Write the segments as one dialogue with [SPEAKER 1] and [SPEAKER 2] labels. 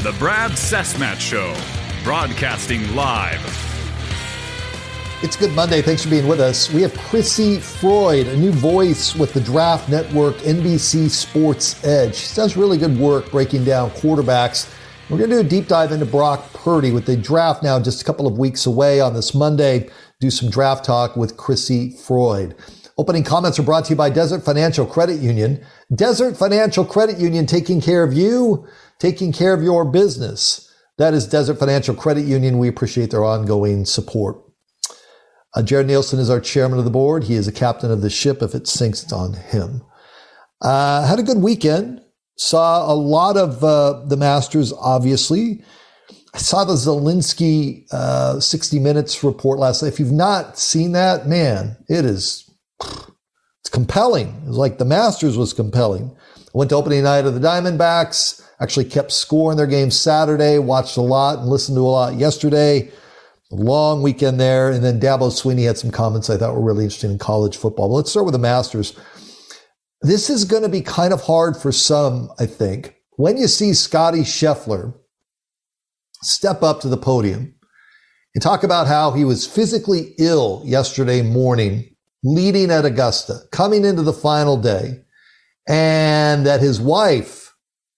[SPEAKER 1] The Brad Cessmat Show, broadcasting live.
[SPEAKER 2] It's Good Monday. Thanks for being with us. We have Chrissy Freud, a new voice with the Draft Network, NBC Sports Edge. She does really good work breaking down quarterbacks. We're going to do a deep dive into Brock Purdy with the draft now just a couple of weeks away on this Monday. Do some draft talk with Chrissy Freud. Opening comments are brought to you by Desert Financial Credit Union. Desert Financial Credit Union, taking care of you, taking care of your business. That is Desert Financial Credit Union. We appreciate their ongoing support. Jared Nielsen is our chairman of the board. He is a captain of the ship. If it sinks, it's on him. Had a good weekend. Saw a lot of the Masters, obviously. I saw the Zelensky 60 Minutes report last night. If you've not seen that, man, it's compelling. It was like the Masters was compelling. I went to opening night of the Diamondbacks, actually kept score in their game Saturday, watched a lot and listened to a lot yesterday. Long weekend there. And then Dabo Swinney had some comments I thought were really interesting in college football. But let's start with the Masters. This is going to be kind of hard for some, I think. When you see Scottie Scheffler step up to the podium and talk about how he was physically ill yesterday morning, leading at Augusta, coming into the final day, and that his wife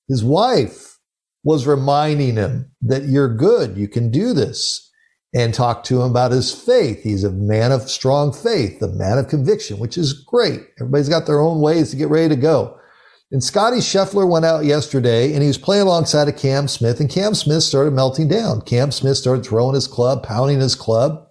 [SPEAKER 2] was reminding him that you're good, you can do this. And talk to him about his faith. He's a man of strong faith, a man of conviction, which is great. Everybody's got their own ways to get ready to go. And Scottie Scheffler went out yesterday and he was playing alongside of Cam Smith, and Cam Smith started melting down. Cam Smith started throwing his club, pounding his club,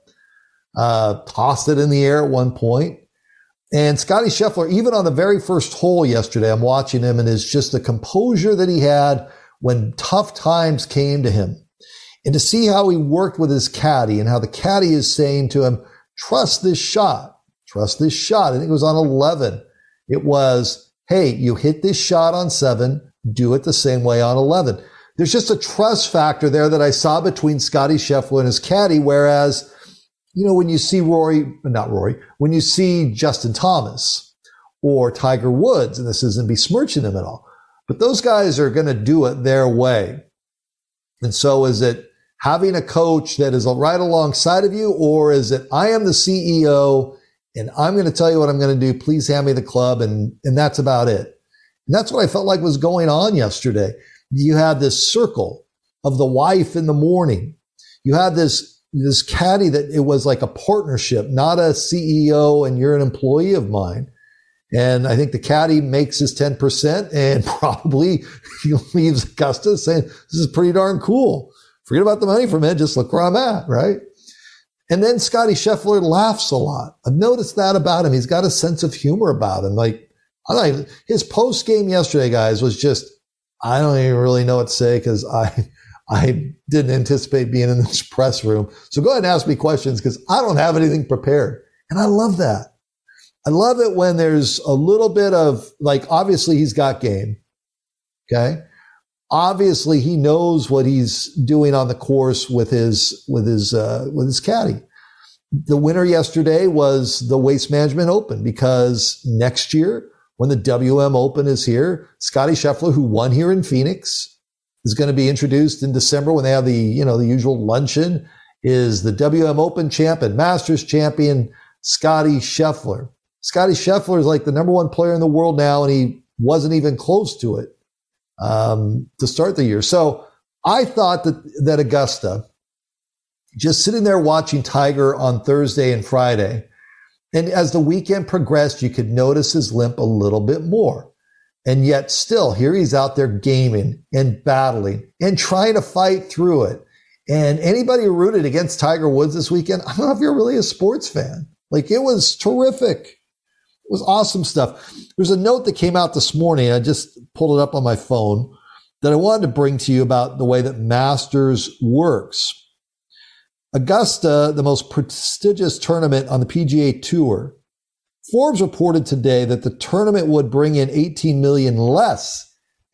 [SPEAKER 2] tossed it in the air at one point. And Scottie Scheffler, even on the very first hole yesterday, I'm watching him, and it's just the composure that he had when tough times came to him. And to see how he worked with his caddy and how the caddy is saying to him, trust this shot. Trust this shot. I think it was on 11. It was, hey, you hit this shot on 7. Do it the same way on 11. There's just a trust factor there that I saw between Scottie Scheffler and his caddy. Whereas, when you see when you see Justin Thomas or Tiger Woods, and this isn't besmirching them at all, but those guys are going to do it their way. And so is it having a coach that is right alongside of you, or is it, I am the CEO and I'm going to tell you what I'm going to do. Please hand me the club. And that's about it. And that's what I felt like was going on yesterday. You had this circle of the wife in the morning. You had this caddy that it was like a partnership, not a CEO and you're an employee of mine. And I think the caddy makes his 10% and probably he leaves Augusta saying, this is pretty darn cool. Forget about the money for a minute. Just look where I'm at, right? And then Scottie Scheffler laughs a lot. I've noticed that about him. He's got a sense of humor about him. His post game yesterday, guys, was just, I don't even really know what to say because I didn't anticipate being in this press room. So go ahead and ask me questions because I don't have anything prepared. And I love that. I love it when there's a little bit of obviously he's got game. Okay. Obviously he knows what he's doing on the course with his caddy. The winner yesterday was the Waste Management Open because next year when the WM Open is here, Scottie Scheffler, who won here in Phoenix, is going to be introduced in December when they have the usual luncheon, is the WM Open champ and Masters champion, Scottie Scheffler. Scottie Scheffler is like the number one player in the world now, and he wasn't even close to it to start the year. So I thought that Augusta, just sitting there watching Tiger on Thursday and Friday, and as the weekend progressed, you could notice his limp a little bit more. And yet still, here he's out there gaming and battling and trying to fight through it. And anybody who rooted against Tiger Woods this weekend, I don't know if you're really a sports fan. It was terrific. It was awesome stuff. There's a note that came out this morning. I just pulled it up on my phone that I wanted to bring to you about the way that Masters works. Augusta, the most prestigious tournament on the PGA Tour. Forbes reported today that the tournament would bring in $18 million less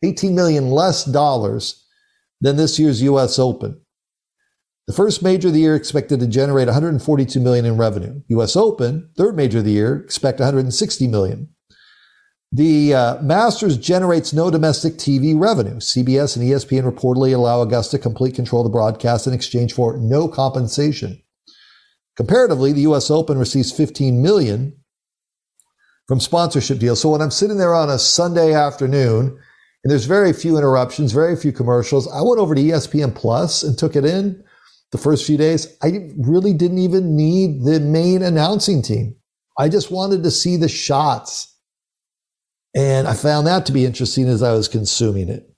[SPEAKER 2] dollars than this year's U.S. Open. The first major of the year expected to generate $142 million in revenue. U.S. Open, third major of the year, expect $160 million. The Masters generates no domestic TV revenue. CBS and ESPN reportedly allow Augusta complete control of the broadcast in exchange for no compensation. Comparatively, the U.S. Open receives $15 million from sponsorship deals. So when I'm sitting there on a Sunday afternoon and there's very few interruptions, very few commercials, I went over to ESPN Plus and took it in the first few days. I really didn't even need the main announcing team. I just wanted to see the shots. And I found that to be interesting as I was consuming it.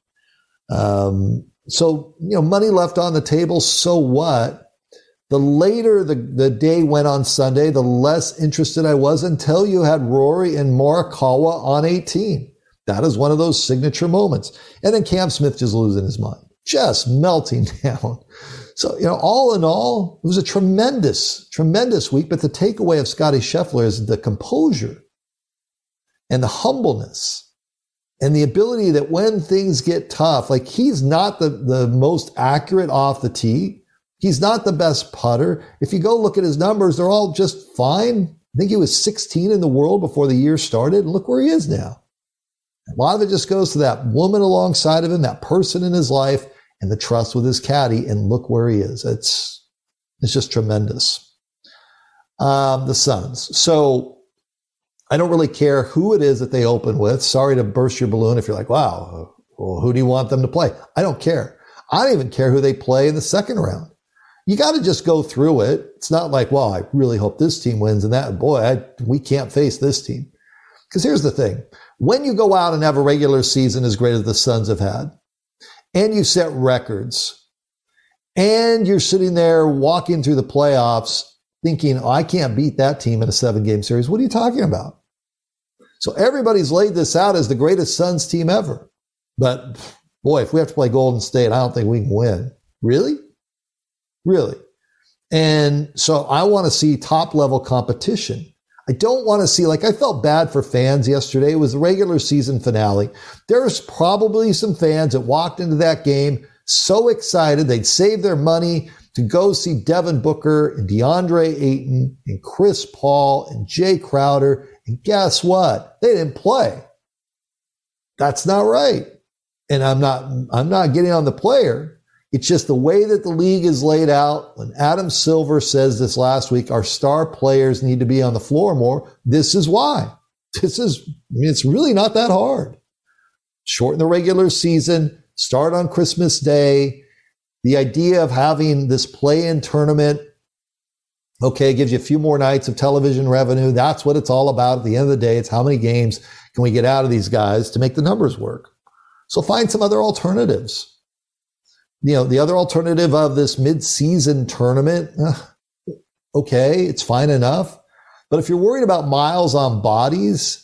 [SPEAKER 2] So, money left on the table. So what? The later the day went on Sunday, the less interested I was until you had Rory and Morikawa on 18. That is one of those signature moments. And then Cam Smith just losing his mind, just melting down. So, all in all, it was a tremendous, tremendous week. But the takeaway of Scotty Scheffler is the composure and the humbleness and the ability that when things get tough, like he's not the most accurate off the tee. He's not the best putter. If you go look at his numbers, they're all just fine. I think he was 16 in the world before the year started. And look where he is now. A lot of it just goes to that woman alongside of him, that person in his life, and the trust with his caddy. And look where he is. It's just tremendous. The Suns. So I don't really care who it is that they open with. Sorry to burst your balloon if you're like, wow, well, who do you want them to play? I don't care. I don't even care who they play in the second round. You got to just go through it. It's not like, well, I really hope this team wins and that, boy, we can't face this team. Because here's the thing. When you go out and have a regular season as great as the Suns have had, and you set records, and you're sitting there walking through the playoffs thinking, I can't beat that team in a 7-game series. What are you talking about? So everybody's laid this out as the greatest Suns team ever. But boy, if we have to play Golden State, I don't think we can win. Really? Really. And so I want to see top level competition. I don't want to see, I felt bad for fans yesterday. It was the regular season finale. There's probably some fans that walked into that game so excited they'd save their money to go see Devin Booker and DeAndre Ayton and Chris Paul and Jay Crowder. And guess what? They didn't play. That's not right. And I'm not getting on the player. It's just the way that the league is laid out. When Adam Silver says this last week, our star players need to be on the floor more. This is why. It's really not that hard. Shorten the regular season, start on Christmas Day. The idea of having this play-in tournament, okay, gives you a few more nights of television revenue. That's what it's all about. At the end of the day, it's how many games can we get out of these guys to make the numbers work. So find some other alternatives. The other alternative of this mid-season tournament, okay, it's fine enough. But if you're worried about miles on bodies,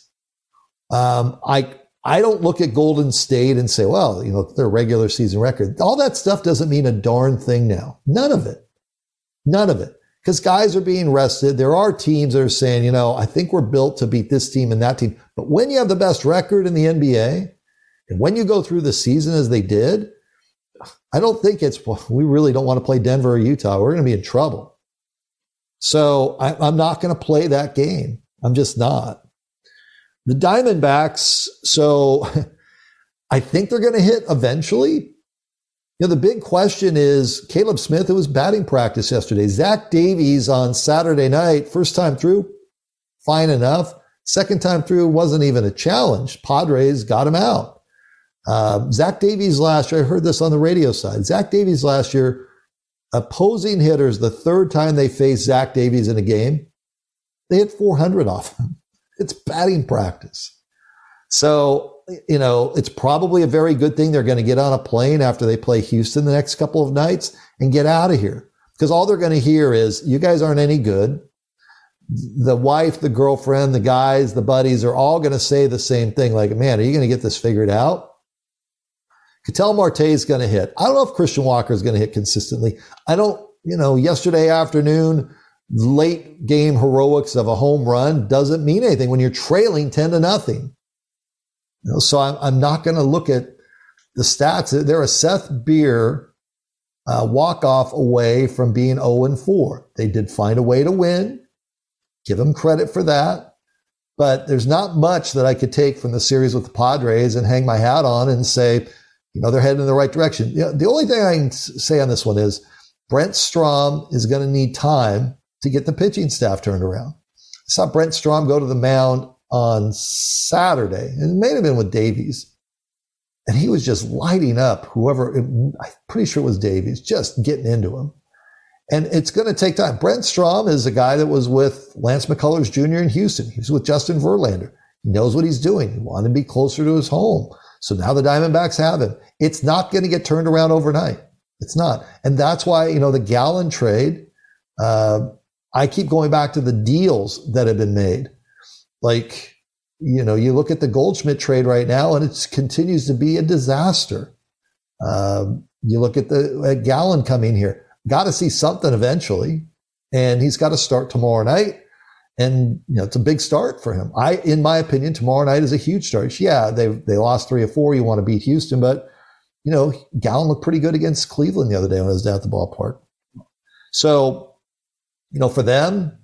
[SPEAKER 2] I don't look at Golden State and say, well, their regular season record. All that stuff doesn't mean a darn thing now. None of it. None of it. Because guys are being rested. There are teams that are saying, I think we're built to beat this team and that team. But when you have the best record in the NBA, and when you go through the season as they did, I don't think we really don't want to play Denver or Utah. We're going to be in trouble. So I'm not going to play that game. I'm just not. The Diamondbacks, so I think they're going to hit eventually. The big question is Caleb Smith. It was batting practice yesterday. Zach Davies on Saturday night, first time through, fine enough. Second time through wasn't even a challenge. Padres got him out. Zach Davies last year, I heard this on the radio side. Zach Davies last year, opposing hitters, the third time they faced Zach Davies in a game, they hit 400 off him. It's batting practice. So, it's probably a very good thing they're going to get on a plane after they play Houston the next couple of nights and get out of here. Because all they're going to hear is, you guys aren't any good. The wife, the girlfriend, the guys, the buddies are all going to say the same thing. Like, man, are you going to get this figured out? Ketel Marte is going to hit. I don't know if Christian Walker is going to hit consistently. I don't, yesterday afternoon, late game heroics of a home run doesn't mean anything when you're trailing 10-0. So I'm not going to look at the stats. They're a Seth Beer walk-off away from being 0-4. They did find a way to win. Give them credit for that. But there's not much that I could take from the series with the Padres and hang my hat on and say, they're heading in the right direction. The only thing I can say on this one is Brent Strom is going to need time to get the pitching staff turned around. I saw Brent Strom go to the mound on Saturday, and it may have been with Davies. And he was just lighting up I'm pretty sure it was Davies, just getting into him. And it's going to take time. Brent Strom is a guy that was with Lance McCullers Jr. in Houston. He was with Justin Verlander. He knows what he's doing. He wanted to be closer to his home. So now the Diamondbacks have him. It's not going to get turned around overnight. It's not. And that's why, the Gallen trade, I keep going back to the deals that have been made. Like, you look at the Goldschmidt trade right now and it continues to be a disaster. You look at the Gallen coming here. Got to see something eventually. And he's got to start tomorrow night. And, it's a big start for him. In my opinion, tomorrow night is a huge start. Yeah, they lost 3 or 4. You want to beat Houston, but, Gallen looked pretty good against Cleveland the other day when I was down at the ballpark. So, for them,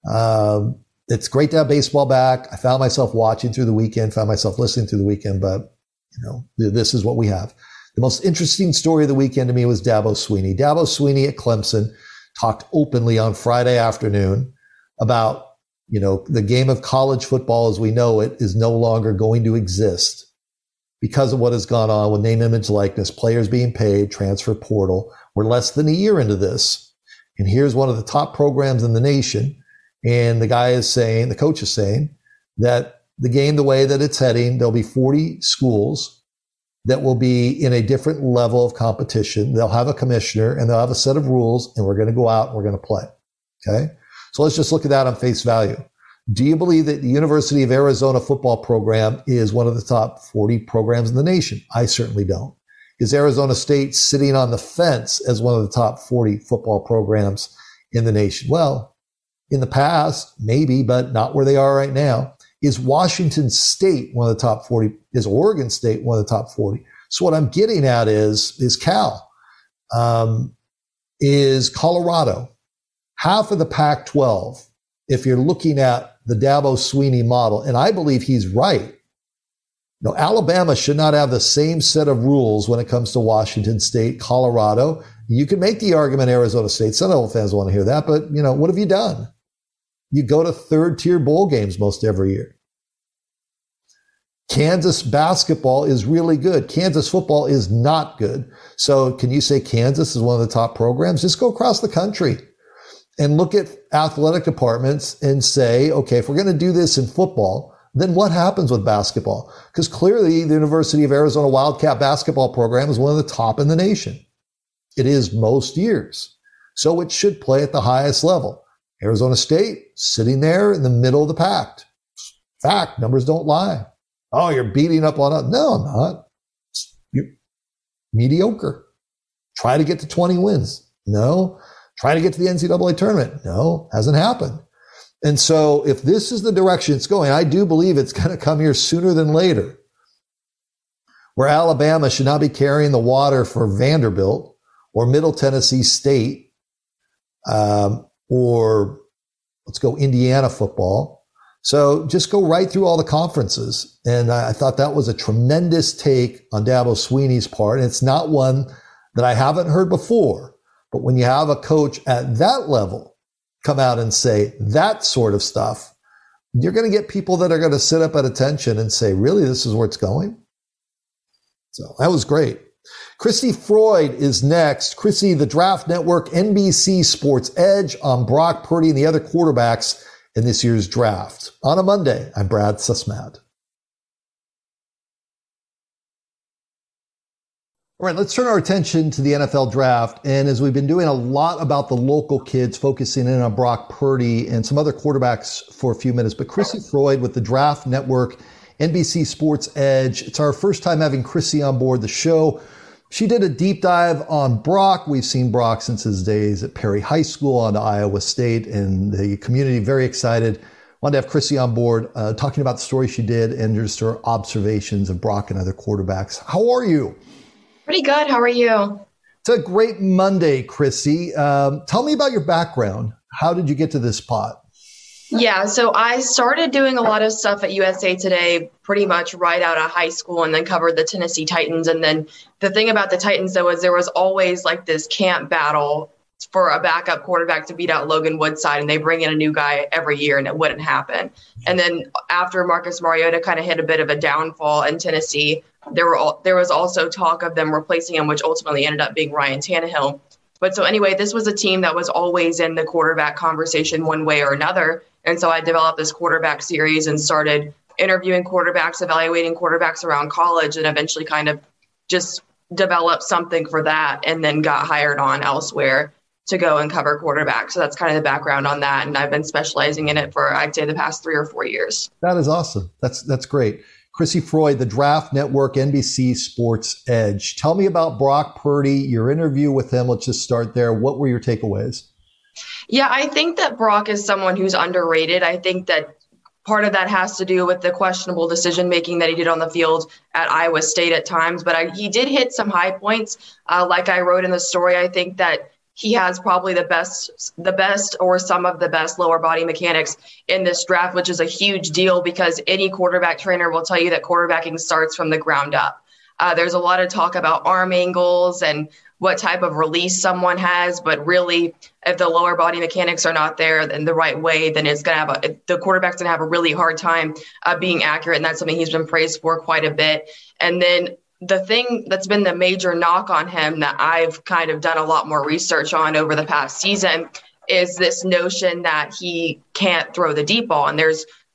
[SPEAKER 2] it's great to have baseball back. I found myself watching through the weekend, found myself listening through the weekend, but, this is what we have. The most interesting story of the weekend to me was Dabo Swinney. Dabo Swinney at Clemson talked openly on Friday afternoon about the game of college football as we know it is no longer going to exist because of what has gone on with name, image, likeness, players being paid, transfer portal. We're less than a year into this. And here's one of the top programs in the nation. And the coach is saying that the game, the way that it's heading, there'll be 40 schools that will be in a different level of competition. They'll have a commissioner and they'll have a set of rules and we're going to go out and we're going to play. Okay. So let's just look at that on face value. Do you believe that the University of Arizona football program is one of the top 40 programs in the nation? I certainly don't. Is Arizona State sitting on the fence as one of the top 40 football programs in the nation? Well, in the past, maybe, but not where they are right now. Is Washington State one of the top 40? Is Oregon State one of the top 40? So what I'm getting at is Cal. Is Colorado. Half of the Pac-12, if you're looking at the Dabo Swinney model, and I believe he's right. Alabama should not have the same set of rules when it comes to Washington State, Colorado. You can make the argument Arizona State. Some Old fans want to hear that, but, what have you done? You go to third-tier bowl games most every year. Kansas basketball is really good. Kansas football is not good. So can you say Kansas is one of the top programs? Just go across the country and look at athletic departments and say, okay, if we're going to do this in football, then what happens with basketball? Because clearly the University of Arizona Wildcat basketball program is one of the top in the nation. It is most years. So it should play at the highest level. Arizona State sitting there in the middle of the pack. Fact, numbers don't lie. Oh, you're beating up on us. No, I'm not. You're mediocre. Try to get to 20 wins. No. Try to get to the NCAA tournament. No, hasn't happened. And so if this is the direction it's going, I do believe it's going to come here sooner than later, where Alabama should not be carrying the water for Vanderbilt or Middle Tennessee State, or let's go Indiana football. So just go right through all the conferences. And I thought that was a tremendous take on Dabo Swinney's part. And it's not one that I haven't heard before. But when you have a coach at that level come out and say that sort of stuff, you're going to get people that are going to sit up at attention and say, really, this is where it's going? So that was great. Christy Freud is next. Chrissy, the Draft Network, NBC Sports Edge on Brock Purdy and the other quarterbacks in this year's draft. On a Monday, I'm Brad Susmat. All right, let's turn our attention to the NFL draft. And as we've been doing a lot about the local kids, focusing in on Brock Purdy and some other quarterbacks for a few minutes, but Chrissy Freud with the Draft Network, NBC Sports Edge. It's our first time having Chrissy on board the show. She did a deep dive on Brock. We've seen Brock since his days at Perry High School on to Iowa State, and the community very excited. Wanted to have Chrissy on board, talking about the story she did and just her observations of Brock and other quarterbacks. How are you?
[SPEAKER 3] Pretty good. How are you?
[SPEAKER 2] It's a great Monday, Chrissy. Tell me about your background. How did you get to this spot?
[SPEAKER 3] Yeah, so I started doing a lot of stuff at USA Today pretty much right out of high school and then covered the Tennessee Titans. And then the thing about the Titans, though, is there was always like this camp battle for a backup quarterback to beat out Logan Woodside, and they bring in a new guy every year, and it wouldn't happen. And then after Marcus Mariota kind of hit a bit of a downfall in Tennessee, there was also talk of them replacing him, which ultimately ended up being Ryan Tannehill. But so anyway, this was a team that was always in the quarterback conversation one way or another. And so I developed this quarterback series and started interviewing quarterbacks, evaluating quarterbacks around college, and eventually kind of just developed something for that and then got hired on elsewhere to go and cover quarterbacks. So that's kind of the background on that. And I've been specializing in it for, I'd say, the past 3 or 4 years.
[SPEAKER 2] That is awesome. That's great. Chrissy Freud, the Draft Network, NBC Sports Edge. Tell me about Brock Purdy, your interview with him. Let's just start there. What were your takeaways?
[SPEAKER 3] Yeah, I think that Brock is someone who's underrated. I think that part of that has to do with the questionable decision-making that he did on the field at Iowa State at times. But he did hit some high points. Like I wrote in the story, I think that he has probably the best or some of the best lower body mechanics in this draft, which is a huge deal because any quarterback trainer will tell you that quarterbacking starts from the ground up. There's a lot of talk about arm angles and what type of release someone has, but really, if the lower body mechanics are not there in the right way, then the quarterback's gonna have a really hard time being accurate, and that's something he's been praised for quite a bit. And then the thing that's been the major knock on him that I've kind of done a lot more research on over the past season is this notion that he can't throw the deep ball. And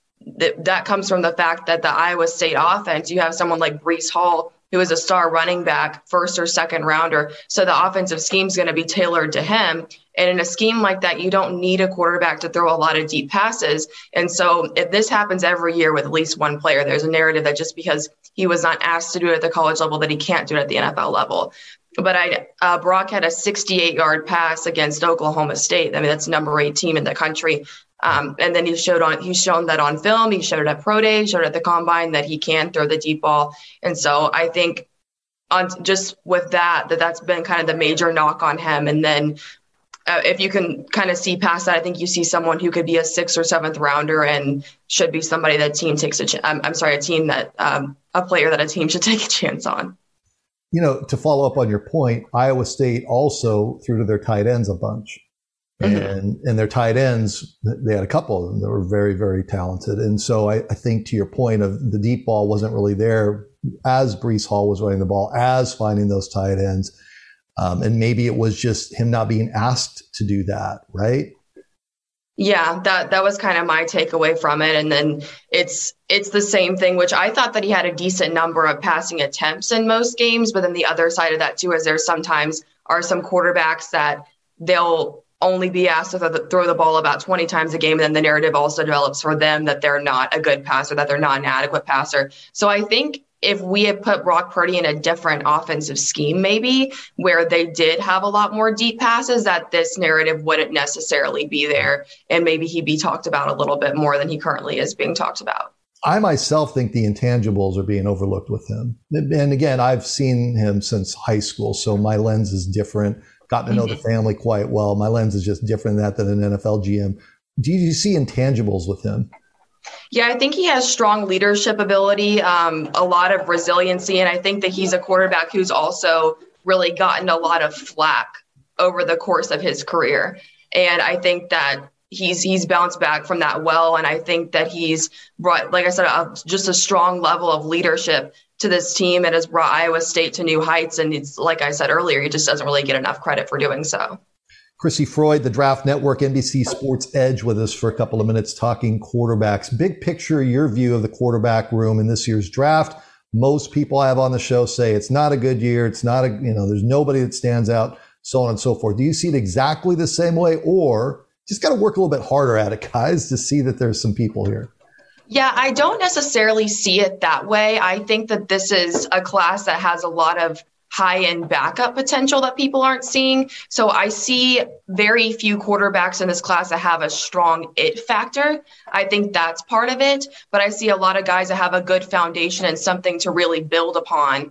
[SPEAKER 3] that comes from the fact that the Iowa State offense, you have someone like Breece Hall, who is a star running back, first or second rounder. So the offensive scheme is going to be tailored to him. And in a scheme like that, you don't need a quarterback to throw a lot of deep passes. And so if this happens every year with at least one player, there's a narrative that just because he was not asked to do it at the college level, that he can't do it at the NFL level. But Brock had a 68-yard pass against Oklahoma State. I mean, that's number 8 team in the country. And then he's shown that on film. He showed it at Pro Day, showed it at the Combine that he can throw the deep ball. And so I think just with that's been kind of the major knock on him. And then if you can kind of see past that, I think you see someone who could be a 6th or 7th rounder and should be somebody that a team a player that a team should take a chance on.
[SPEAKER 2] You know, to follow up on your point, Iowa State also threw to their tight ends a bunch. And their tight ends, they had a couple of them that were very, very talented. And so I think to your point of the deep ball wasn't really there as Breece Hall was running the ball, as finding those tight ends. And maybe it was just him not being asked to do that, right?
[SPEAKER 3] Yeah, that was kind of my takeaway from it. And then it's the same thing, which I thought that he had a decent number of passing attempts in most games. But then the other side of that, too, is there sometimes are some quarterbacks that they'll only be asked to throw the ball about 20 times a game. And then the narrative also develops for them that they're not a good passer, that they're not an adequate passer. So I think if we had put Brock Purdy in a different offensive scheme, maybe where they did have a lot more deep passes, that this narrative wouldn't necessarily be there. And maybe he'd be talked about a little bit more than he currently is being talked about.
[SPEAKER 2] I myself think the intangibles are being overlooked with him. And again, I've seen him since high school, so my lens is different. Got to know the family quite well. My lens is just different than an NFL GM. Do you see intangibles with him?
[SPEAKER 3] Yeah, I think he has strong leadership ability, a lot of resiliency, and I think that he's a quarterback who's also really gotten a lot of flack over the course of his career. And I think that he's bounced back from that well, and I think that he's brought, like I said, just a strong level of leadership to this team and has brought Iowa State to new heights. And it's like I said earlier, he just doesn't really get enough credit for doing so.
[SPEAKER 2] Chrissy Freud, the Draft Network, NBC Sports Edge, with us for a couple of minutes talking quarterbacks. Big picture, your view of the quarterback room in this year's draft. Most people I have on the show say it's not a good year. It's not there's nobody that stands out, so on and so forth. Do you see it exactly the same way, or just got to work a little bit harder at it, guys, to see that there's some people here?
[SPEAKER 3] Yeah, I don't necessarily see it that way. I think that this is a class that has a lot of high-end backup potential that people aren't seeing. So I see very few quarterbacks in this class that have a strong it factor. I think that's part of it. But I see a lot of guys that have a good foundation and something to really build upon.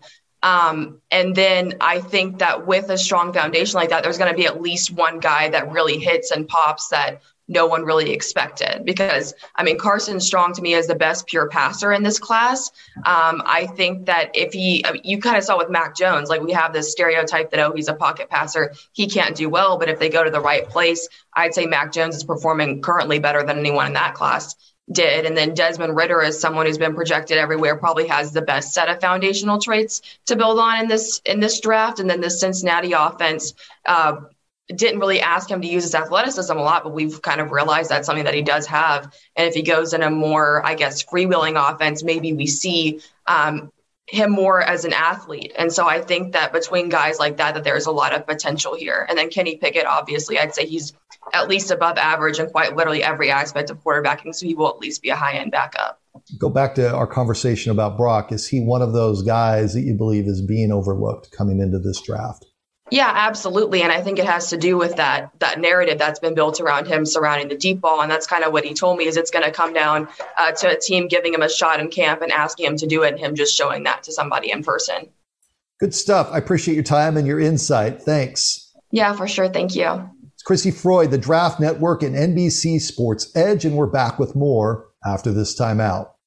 [SPEAKER 3] And then I think that with a strong foundation like that, there's going to be at least one guy that really hits and pops that no one really expected. Because, I mean, Carson Strong to me is the best pure passer in this class. I think that if you kind of saw with Mac Jones, like we have this stereotype that, oh, he's a pocket passer, he can't do well. But if they go to the right place, I'd say Mac Jones is performing currently better than anyone in that class did. And then Desmond Ridder is someone who's been projected everywhere, probably has the best set of foundational traits to build on in this draft. And then the Cincinnati offense didn't really ask him to use his athleticism a lot, but we've kind of realized that's something that he does have. And if he goes in a more, I guess, freewheeling offense, maybe we see him more as an athlete. And so I think that between guys like that there's a lot of potential here. And then Kenny Pickett, obviously, I'd say he's at least above average in quite literally every aspect of quarterbacking. So he will at least be a high-end backup.
[SPEAKER 2] Go back to our conversation about Brock. Is he one of those guys that you believe is being overlooked coming into this draft?
[SPEAKER 3] Yeah, absolutely. And I think it has to do with that narrative that's been built around him surrounding the deep ball. And that's kind of what he told me, is it's going to come down to a team giving him a shot in camp and asking him to do it, and him just showing that to somebody in person.
[SPEAKER 2] Good stuff. I appreciate your time and your insight. Thanks.
[SPEAKER 3] Yeah, for sure. Thank you.
[SPEAKER 2] It's Chrissy Freud, the Draft Network and NBC Sports Edge, and we're back with more after this timeout.